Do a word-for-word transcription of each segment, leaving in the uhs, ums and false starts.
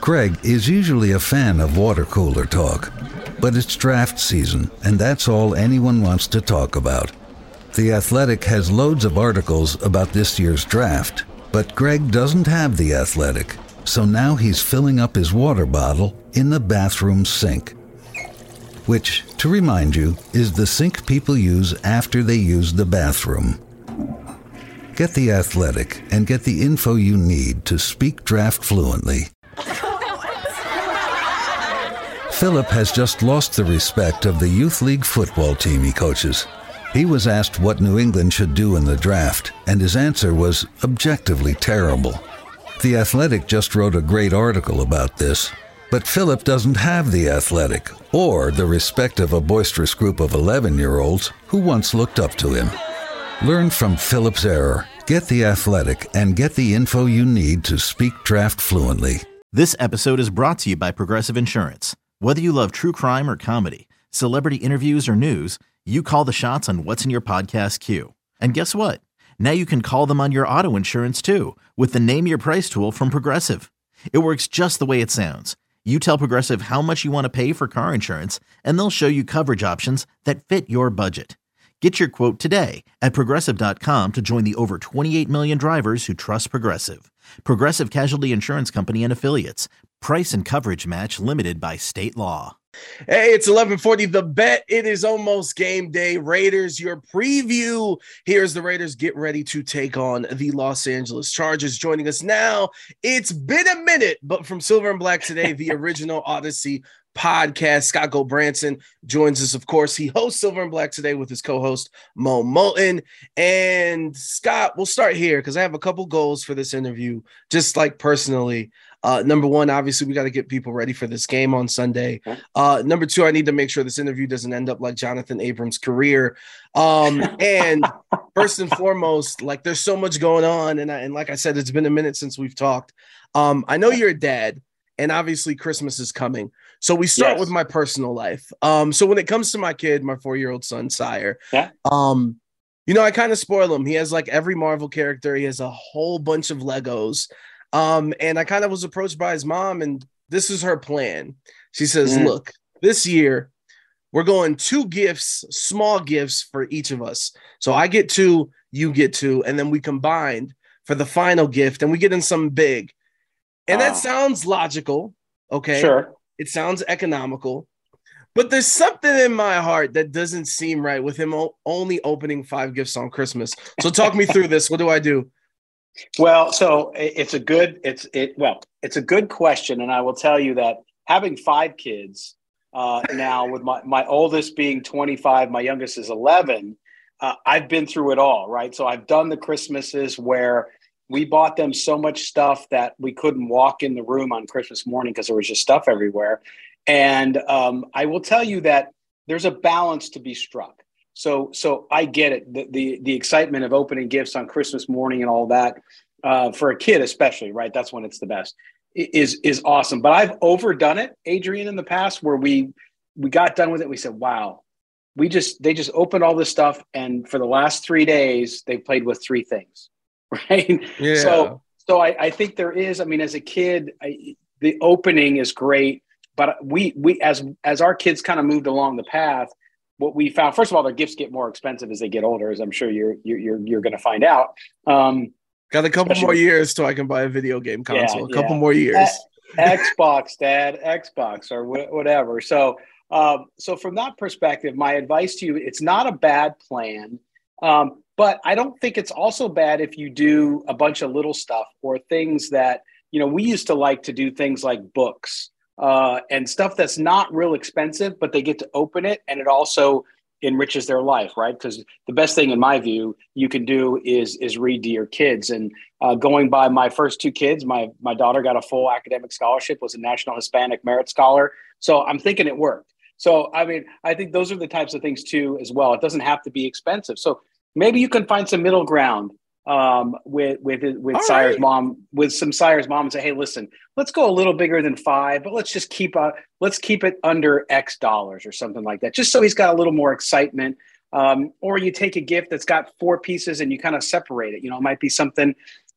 Greg is usually a fan of water cooler talk, but it's draft season, and that's all anyone wants to talk about. The Athletic has loads of articles about this year's draft, but Greg doesn't have The Athletic, so now he's filling up his water bottle in the bathroom sink, which, to remind you, is the sink people use after they use the bathroom. Get The Athletic and get the info you need to speak draft fluently. Philip has just lost the respect of the youth league football team he coaches. He was asked what New England should do in the draft, and his answer was objectively terrible. The Athletic just wrote a great article about this, but Philip doesn't have The Athletic or the respect of a boisterous group of eleven-year-olds who once looked up to him. Learn from Philip's error, get The Athletic, and get the info you need to speak draft fluently. This episode is brought to you by Progressive Insurance. Whether you love true crime or comedy, celebrity interviews or news, you call the shots on what's in your podcast queue. And guess what? Now you can call them on your auto insurance too with the Name Your Price tool from Progressive. It works just the way it sounds. You tell Progressive how much you want to pay for car insurance, and they'll show you coverage options that fit your budget. Get your quote today at Progressive dot com to join the over twenty-eight million drivers who trust Progressive. Progressive Casualty Insurance Company and Affiliates. Price and coverage match limited by state law. Hey, it's eleven forty. The Bet. It is almost game day. Raiders, your preview. Here's the Raiders get ready to take on the Los Angeles Chargers. Joining us now, it's been a minute, but from Silver and Black Today, the original Odyssey podcast, Scott Gulbranson joins us. Of course, he hosts Silver and Black Today with his co-host Mo Moulton. And Scott, we'll start here because I have a couple goals for this interview, just like personally. Uh, number one, obviously, we got to get people ready for this game on Sunday. Uh, number two, I need to make sure this interview doesn't end up like Jonathan Abrams' career. Um, and first and foremost, like there's so much going on. And, I, and like I said, it's been a minute since we've talked. Um, I know you're a dad, and obviously Christmas is coming. So we start yes. with my personal life. Um, so when it comes to my kid, my four-year-old son, Sire, yeah. um, you know, I kind of spoil him. He has like every Marvel character. He has a whole bunch of Legos. Um, and I kind of was approached by his mom, and this is her plan. She says, mm. look, this year we're going two gifts, small gifts for each of us. So I get two, you get two, and then we combined for the final gift, and we get in something big. And uh, that sounds logical. Okay. Sure. It sounds economical, but there's something in my heart that doesn't seem right with him o- only opening five gifts on Christmas. So talk me through this. What do I do? Well, so it's a good, it's it. Well, it's a good question. And I will tell you that having five kids uh, now with my, my oldest being twenty-five, my youngest is eleven. Uh, I've been through it all, right? So I've done the Christmases where we bought them so much stuff that we couldn't walk in the room on Christmas morning because there was just stuff everywhere. And um, I will tell you that there's a balance to be struck. So so I get it, the, the, the excitement of opening gifts on Christmas morning and all that, uh, for a kid especially, right? That's when it's the best, is is awesome. But I've overdone it, Adrian, in the past where we we got done with it. We said, wow, we just they just opened all this stuff. And for the last three days, they played with three things. Right. Yeah. So, so I, I think there is, I mean, as a kid, I, the opening is great, but we, we, as, as our kids kind of moved along the path, what we found, first of all, their gifts get more expensive as they get older, as I'm sure you're, you're, you're, you're going to find out. Um, Got a couple more years till I can buy a video game console, yeah, a couple yeah. more years. Xbox, Dad, Xbox or wh- whatever. So, um, so from that perspective, my advice to you, it's not a bad plan. Um, But I don't think it's also bad if you do a bunch of little stuff or things that, you know, we used to like to do things like books uh, and stuff that's not real expensive, but they get to open it and it also enriches their life, right? Because the best thing in my view you can do is is read to your kids. And uh, going by my first two kids, my my daughter got a full academic scholarship, was a National Hispanic Merit Scholar. So I'm thinking it worked. So, I mean, I think those are the types of things too as well. It doesn't have to be expensive. So maybe you can find some middle ground um, with with with All Sire's right. mom, with some Sire's mom, and say, "Hey, listen, let's go a little bigger than five, but let's just keep uh, let's keep it under X dollars or something like that, just so he's got a little more excitement." Um, or you take a gift that's got four pieces and you kind of separate it. You know, it might be something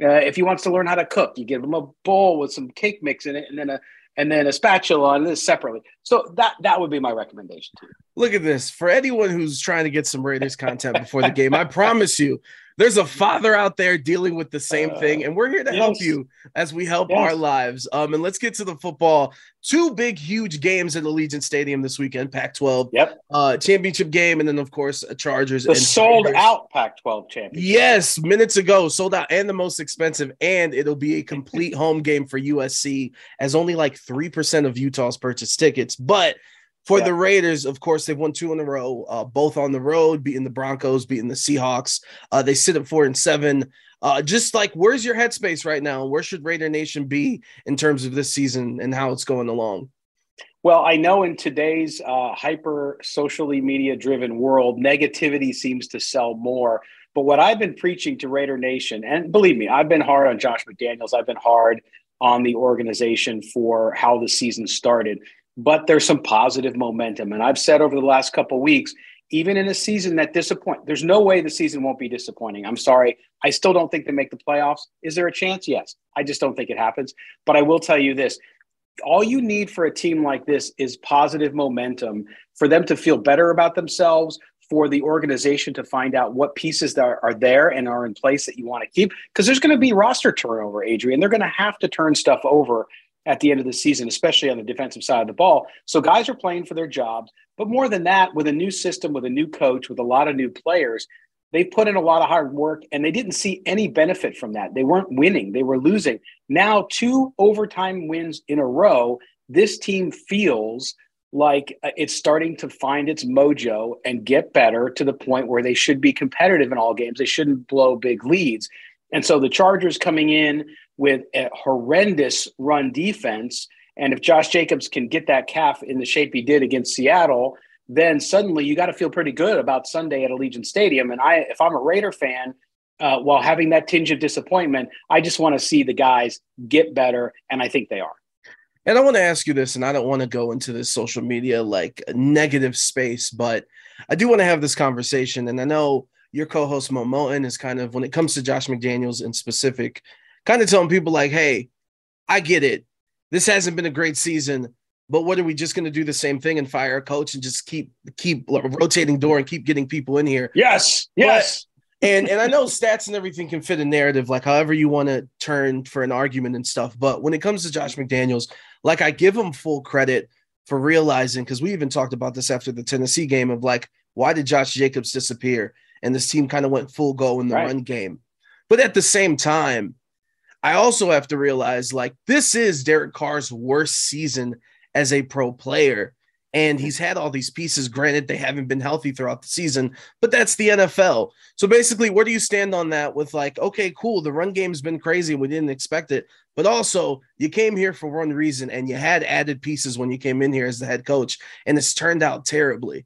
Uh, if he wants to learn how to cook, you give him a bowl with some cake mix in it, and then a and then a spatula and this separately. So that that would be my recommendation to you. Look at this. For anyone who's trying to get some Raiders content before the game, I promise you, there's a father out there dealing with the same uh, thing, and we're here to yes. help you as we help yes. our lives. Um, and let's get to the football. Two big, huge games at Allegiant Stadium this weekend, Pac twelve yep. uh, championship game, and then, of course, Chargers. The and sold-out Pac twelve championship. Yes, minutes ago, sold out, and the most expensive, and it'll be a complete home game for U S C, as only like three percent of Utah's purchased tickets. But for yeah. the Raiders, of course, they've won two in a row, uh, both on the road, beating the Broncos, beating the Seahawks. Uh, they sit at four and seven. Uh, just like, where's your headspace right now? Where should Raider Nation be in terms of this season and how it's going along? Well, I know in today's uh, hyper socially media driven world, negativity seems to sell more. But what I've been preaching to Raider Nation, and believe me, I've been hard on Josh McDaniels. I've been hard on the organization for how the season started. But there's some positive momentum. And I've said over the last couple of weeks, even in a season that disappoints, there's no way the season won't be disappointing. I'm sorry. I still don't think they make the playoffs. Is there a chance? Yes. I just don't think it happens. But I will tell you this. All you need for a team like this is positive momentum for them to feel better about themselves, for the organization to find out what pieces that are there and are in place that you want to keep. Because there's going to be roster turnover, Adrian. They're going to have to turn stuff over at the end of the season, especially on the defensive side of the ball. So guys are playing for their jobs. But more than that, with a new system, with a new coach, with a lot of new players, they put in a lot of hard work, and they didn't see any benefit from that. They weren't winning. They were losing. Now, two overtime wins in a row, this team feels like it's starting to find its mojo and get better to the point where they should be competitive in all games. They shouldn't blow big leads. And so the Chargers coming in with a horrendous run defense, and if Josh Jacobs can get that calf in the shape he did against Seattle, then suddenly you got to feel pretty good about Sunday at Allegiant Stadium. And I, if I'm a Raider fan, uh, while having that tinge of disappointment, I just want to see the guys get better, and I think they are. And I want to ask you this, and I don't want to go into this social media like negative space, but I do want to have this conversation. And I know your co-host Mo Moten is kind of, when it comes to Josh McDaniels in specific, kind of telling people like, hey, I get it. This hasn't been a great season, but what are we just going to do the same thing and fire a coach and just keep keep rotating door and keep getting people in here? Yes, yes. But, and and I know stats and everything can fit a narrative, like however you want to turn for an argument and stuff. But when it comes to Josh McDaniels, like I give him full credit for realizing, because we even talked about this after the Tennessee game of like, why did Josh Jacobs disappear? And this team kind of went full go in the right. run game. But at the same time, I also have to realize like this is Derek Carr's worst season as a pro player. And he's had all these pieces. Granted, they haven't been healthy throughout the season, but that's the N F L. So basically, where do you stand on that with like, okay, cool, the run game's been crazy. We didn't expect it. But also, you came here for one reason, and you had added pieces when you came in here as the head coach, and it's turned out terribly.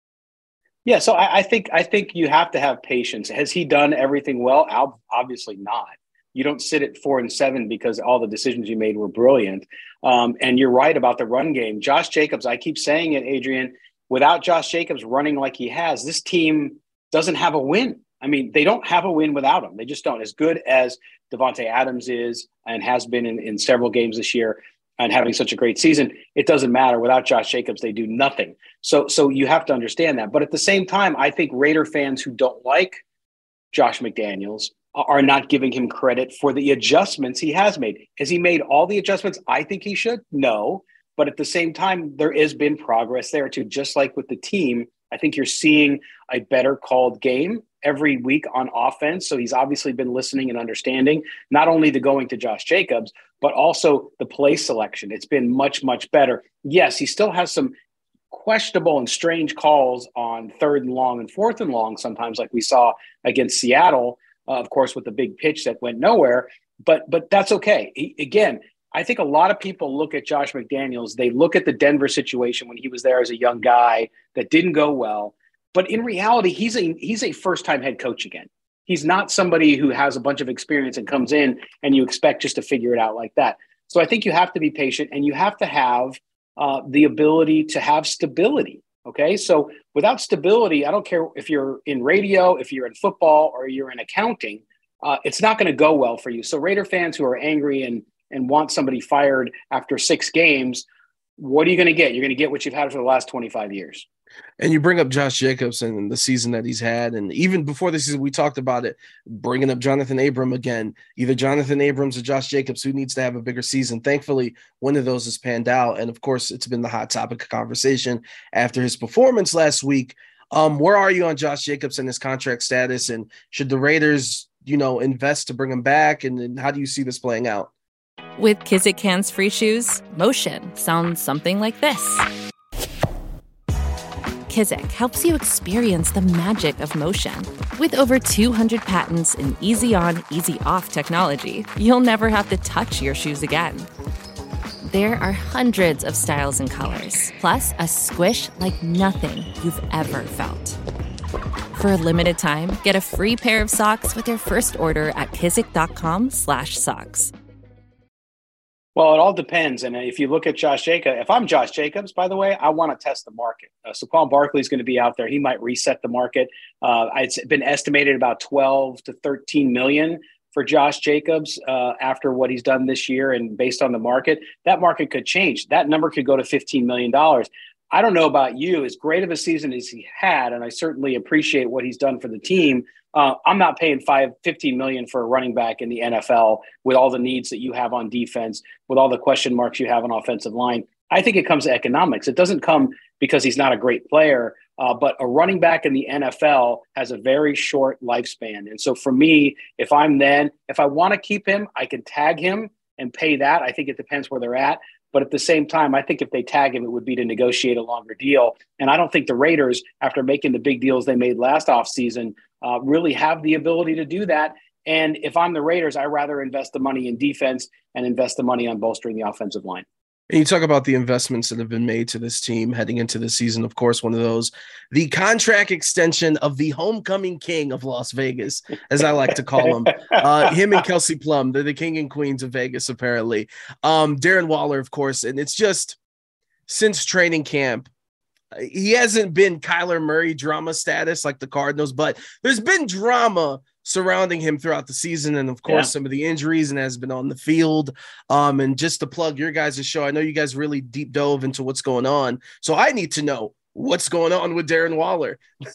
Yeah, so I, I think I think you have to have patience. Has he done everything well? Obviously not. You don't sit at four and seven because all the decisions you made were brilliant. Um, and you're right about the run game. Josh Jacobs, I keep saying it, Adrian, without Josh Jacobs running like he has, this team doesn't have a win. I mean, they don't have a win without him. They just don't. As good as Devontae Adams is and has been in, in several games this year and having such a great season, it doesn't matter. Without Josh Jacobs, they do nothing. So, so you have to understand that. But at the same time, I think Raider fans who don't like Josh McDaniels are not giving him credit for the adjustments he has made. Has he made all the adjustments I think he should? No. But at the same time, there has been progress there too. Just like with the team, I think you're seeing a better called game every week on offense. So he's obviously been listening and understanding not only the going to Josh Jacobs, but also the play selection. It's been much, much better. Yes, he still has some questionable and strange calls on third and long and fourth and long sometimes, like we saw against Seattle. Uh, of course, with the big pitch that went nowhere, but but that's okay. He, again, I think a lot of people look at Josh McDaniels. They look at the Denver situation when he was there as a young guy that didn't go well. But in reality, he's a he's a first-time head coach again. He's not somebody who has a bunch of experience and comes in and you expect just to figure it out like that. So I think you have to be patient and you have to have uh, the ability to have stability. Okay, so without stability, I don't care if you're in radio, if you're in football, or you're in accounting, uh, it's not going to go well for you. So Raider fans who are angry and and want somebody fired after six games, what are you going to get? You're going to get what you've had for the last twenty-five years. And you bring up Josh Jacobs and the season that he's had. And even before the season, we talked about it, bringing up Jonathan Abram again, either Jonathan Abrams or Josh Jacobs, who needs to have a bigger season. Thankfully, one of those has panned out. And of course, it's been the hot topic of conversation after his performance last week. Um, where are you on Josh Jacobs and his contract status? And should the Raiders, you know, invest to bring him back? And, and how do you see this playing out? With Kizik hands-free shoes, motion sounds something like this. Kizik helps you experience the magic of motion. With over two hundred patents and easy-on, easy-off technology, you'll never have to touch your shoes again. There are hundreds of styles and colors, plus a squish like nothing you've ever felt. For a limited time, get a free pair of socks with your first order at kizik.com slash socks. Well, it all depends. And if you look at Josh Jacobs, if I'm Josh Jacobs, by the way, I want to test the market. Uh, Saquon Barkley is going to be out there. He might reset the market. Uh, it's been estimated about twelve to thirteen million for Josh Jacobs uh, after what he's done this year. And based on the market, that market could change. That number could go to fifteen million dollars. I don't know about you, as great of a season as he had, and I certainly appreciate what he's done for the team. Uh, I'm not paying five, fifteen million for a running back in the N F L with all the needs that you have on defense, with all the question marks you have on offensive line. I think it comes to economics. It doesn't come because he's not a great player, uh, but a running back in the N F L has a very short lifespan. And so for me, if I'm then, if I want to keep him, I can tag him and pay that. I think it depends where they're at. But at the same time, I think if they tag him, it would be to negotiate a longer deal. And I don't think the Raiders, after making the big deals they made last offseason, uh, really have the ability to do that. And if I'm the Raiders, I'd rather invest the money in defense and invest the money on bolstering the offensive line. And you talk about the investments that have been made to this team heading into the season. Of course, one of those, the contract extension of the homecoming king of Las Vegas, as I like to call him, uh, him and Kelsey Plum. They're the king and queens of Vegas, apparently. Um, Darren Waller, of course. And it's just since training camp, he hasn't been Kyler Murray drama status like the Cardinals, but there's been drama surrounding him throughout the season. And of course, yeah. some of the injuries and has been on the field. Um, and just to plug your guys' show, I know you guys really deep dove into what's going on. So I need to know what's going on with Darren Waller.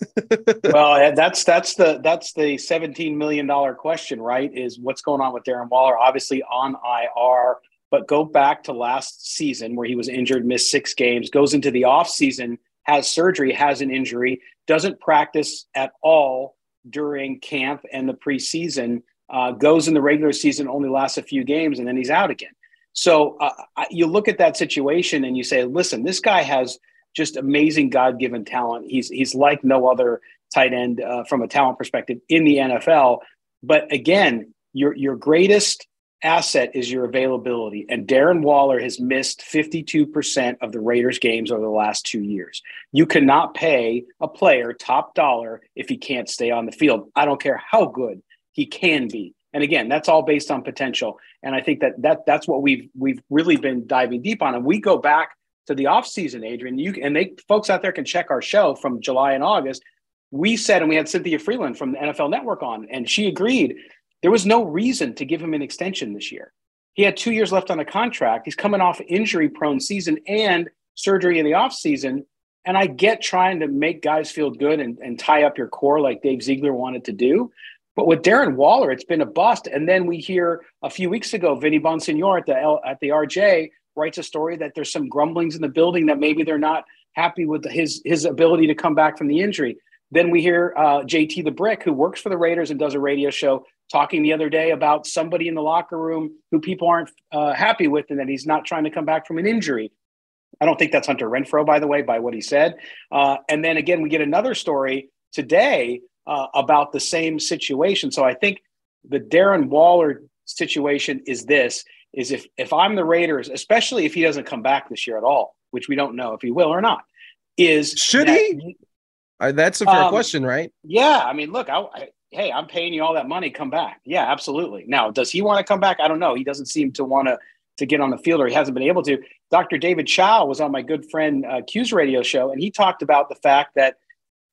Well, that's, that's the, that's the seventeen million dollars question, right? Is what's going on with Darren Waller, obviously on I R, but go back to last season where he was injured, missed six games, goes into the off season, has surgery, has an injury, doesn't practice at all during camp and the preseason, uh, goes in the regular season, only lasts a few games, and then he's out again. So uh, you look at that situation and you say, listen, this guy has just amazing God-given talent. He's he's like no other tight end uh, from a talent perspective in the N F L. But again, your your greatest asset is your availability. And Darren Waller has missed fifty-two percent of the Raiders games over the last two years. You cannot pay a player top dollar if he can't stay on the field. I don't care how good he can be. And again, that's all based on potential. And I think that, that that's what we've we've really been diving deep on. And we go back to the offseason, Adrian, you and they folks out there can check our show from July and August. We said, and we had Cynthia Freeland from the N F L Network on, and she agreed there was no reason to give him an extension this year. He had two years left on a contract. He's coming off injury-prone season and surgery in the offseason. And I get trying to make guys feel good and, and tie up your core like Dave Ziegler wanted to do. But with Darren Waller, it's been a bust. And then we hear a few weeks ago, Vinny Bonsignor at the L, at the R J writes a story that there's some grumblings in the building that maybe they're not happy with his, his ability to come back from the injury. Then we hear uh, J T the Brick, who works for the Raiders and does a radio show, talking the other day about somebody in the locker room who people aren't uh, happy with and that he's not trying to come back from an injury. I don't think that's Hunter Renfrow, by the way, by what he said. Uh, and then again, we get another story today uh, about the same situation. So I think the Darren Waller situation is this, is if, if I'm the Raiders, especially if he doesn't come back this year at all, which we don't know if he will or not, is should that, he? Uh, that's a fair um, question, right? Yeah. I mean, look, I, I, hey, I'm paying you all that money. Come back. Yeah, absolutely. Now, does he want to come back? I don't know. He doesn't seem to want to to get on the field, or he hasn't been able to. Doctor David Chow was on my good friend uh, Q's radio show, and he talked about the fact that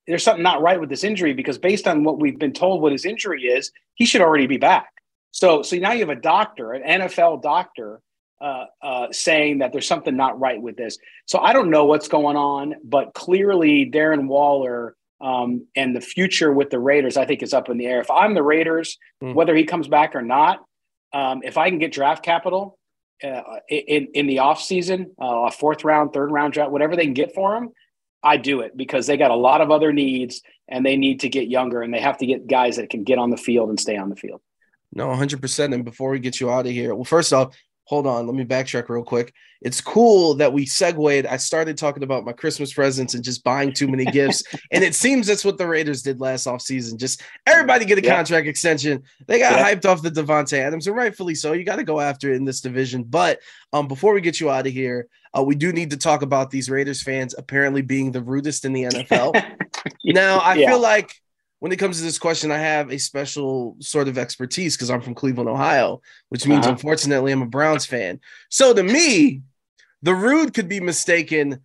there's something not right with this injury, because based on what we've been told what his injury is, he should already be back. So, so now you have a doctor, an N F L doctor, uh, uh, saying that there's something not right with this. So I don't know what's going on, but clearly Darren Waller um, and the future with the Raiders, I think, is up in the air. If I'm the Raiders, mm. whether he comes back or not, um, if I can get draft capital uh, in, in the offseason, uh, a fourth round, third round draft, whatever they can get for him, I do it, because they got a lot of other needs and they need to get younger, and they have to get guys that can get on the field and stay on the field. No, one hundred percent. And before we get you out of here, well, first off, hold on, let me backtrack real quick. It's cool that we segued. I started talking about my Christmas presents and just buying too many gifts. And it seems that's what the Raiders did last offseason. Just everybody get a yeah. contract extension. They got yeah. hyped off the Devontae Adams, and rightfully so. You got to go after it in this division. But um, before we get you out of here, uh, we do need to talk about these Raiders fans apparently being the rudest in the N F L. Now, I yeah. feel like when it comes to this question, I have a special sort of expertise because I'm from Cleveland, Ohio, which means, uh-huh. unfortunately, I'm a Browns fan. So to me, the rude could be mistaken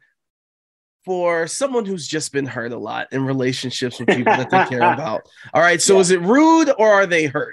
for someone who's just been hurt a lot in relationships with people that they care about. All right. So yeah. is it rude or are they hurt?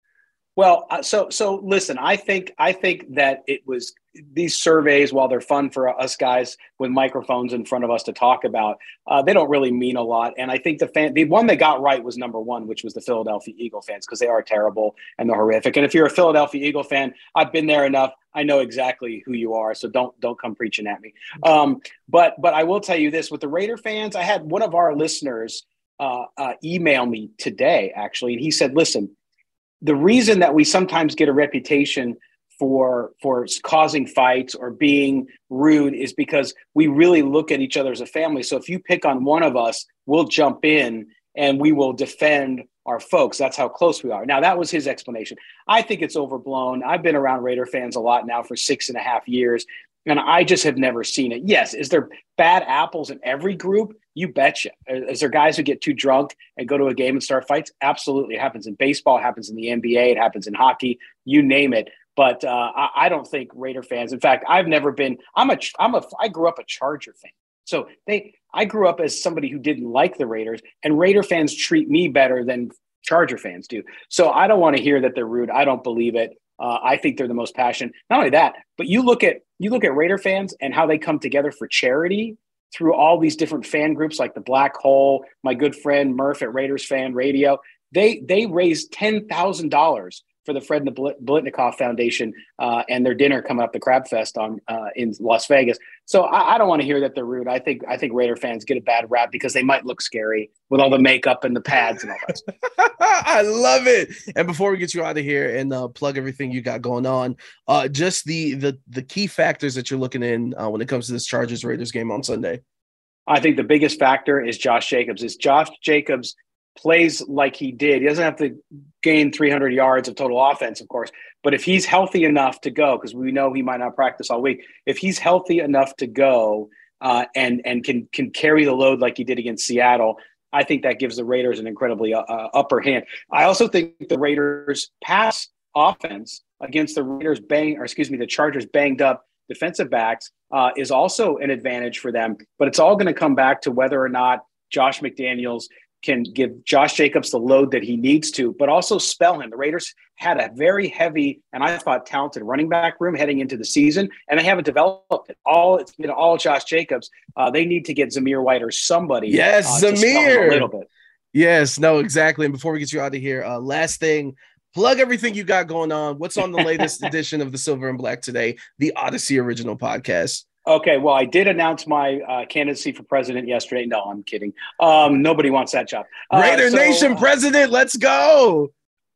Well, uh, so so listen, I think I think that it was these surveys, while they're fun for us guys with microphones in front of us to talk about, uh, they don't really mean a lot. And I think the fan, the one they got right was number one, which was the Philadelphia Eagle fans, because they are terrible and they're horrific. And if you're a Philadelphia Eagle fan, I've been there enough. I know exactly who you are. So don't don't come preaching at me. Um, but but I will tell you this, with the Raider fans, I had one of our listeners uh, uh, email me today, actually, and he said, listen, the reason that we sometimes get a reputation for for causing fights or being rude is because we really look at each other as a family. So if you pick on one of us, we'll jump in and we will defend our folks. That's how close we are. Now, that was his explanation. I think it's overblown. I've been around Raider fans a lot now for six and a half years, and I just have never seen it. Yes, is there bad apples in every group? You betcha. Is there guys who get too drunk and go to a game and start fights? Absolutely. It happens in baseball, it happens in the N B A, it happens in hockey, you name it. But uh, I, I don't think Raider fans, in fact, I've never been, I'm a, I'm a, I grew up a Charger fan. So they, I grew up as somebody who didn't like the Raiders, and Raider fans treat me better than Charger fans do. So I don't want to hear that they're rude. I don't believe it. Uh, I think they're the most passionate. Not only that, but you look at, you look at Raider fans and how they come together for charity through all these different fan groups like the Black Hole, my good friend Murph at Raiders Fan Radio. They they raised ten thousand dollars for the Fred Biletnikoff Foundation uh, and their dinner coming up, the Crab Fest on uh, in Las Vegas. So I, I don't want to hear that they're rude. I think I think Raider fans get a bad rap because they might look scary with all the makeup and the pads and all that stuff. I love it. And before we get you out of here and uh, plug everything you got going on, uh, just the the the key factors that you're looking in uh, when it comes to this Chargers Raiders game on Sunday. I think the biggest factor is Josh Jacobs. Is Josh Jacobs plays like he did. He doesn't have to gain three hundred yards of total offense, of course, but if he's healthy enough to go, because we know he might not practice all week, if he's healthy enough to go uh, and and can can carry the load like he did against Seattle, I think that gives the Raiders an incredibly uh, upper hand. I also think the Raiders pass offense against the Raiders bang, or excuse me, the Chargers banged up defensive backs uh, is also an advantage for them, but it's all going to come back to whether or not Josh McDaniels can give Josh Jacobs the load that he needs to, but also spell him. The Raiders had a very heavy and I thought talented running back room heading into the season, and they haven't developed it. All it's been all Josh Jacobs. Uh, they need to get Zamir White or somebody. Yes, uh, Zamir. A little bit. Yes, no, exactly. And before we get you out of here, uh, last thing, plug everything you got going on. What's on the latest edition of the Silver and Black Today, the Odyssey original podcast? Okay, well, I did announce my uh, candidacy for president yesterday. No, I'm kidding. Um, nobody wants that job. Uh, Raider so, Nation president, let's go.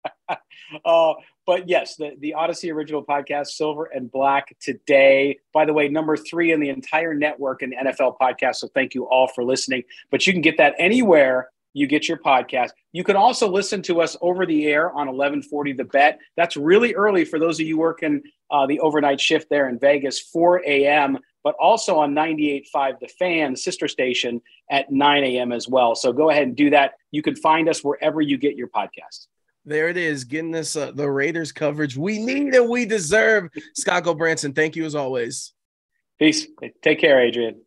uh, but yes, the, the Odyssey original podcast, Silver and Black Today. By the way, number three in the entire network in the N F L podcast. So thank you all for listening. But you can get that anywhere you get your podcast. You can also listen to us over the air on eleven forty The Bet. That's really early for those of you working uh, the overnight shift there in Vegas, four a.m., but also on ninety-eight point five The Fan, the sister station, at nine a.m. as well. So go ahead and do that. You can find us wherever you get your podcasts. There it is, getting us uh, the Raiders coverage we need and we deserve. Scott Gulbranson, thank you as always. Peace. Take care, Adrian.